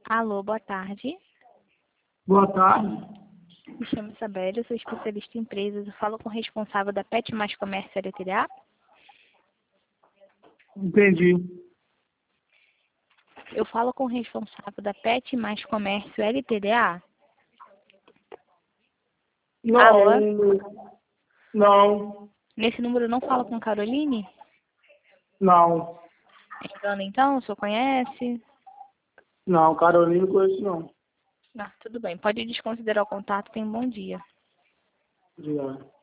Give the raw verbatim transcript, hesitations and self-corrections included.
Alô, boa tarde. Boa tarde. Me chamo Isabela, eu sou especialista em empresas. Eu falo com o responsável da Pet Mais Comércio L T D A. Entendi. Eu falo com o responsável da Pet Mais Comércio L T D A. Não. Alô? Não. Nesse número eu não falo com Caroline? Não. Engano, então? O senhor conhece? Não, Carolina não conheço não. Ah, tudo bem. Pode desconsiderar o contato. Tenha um bom dia. Obrigado.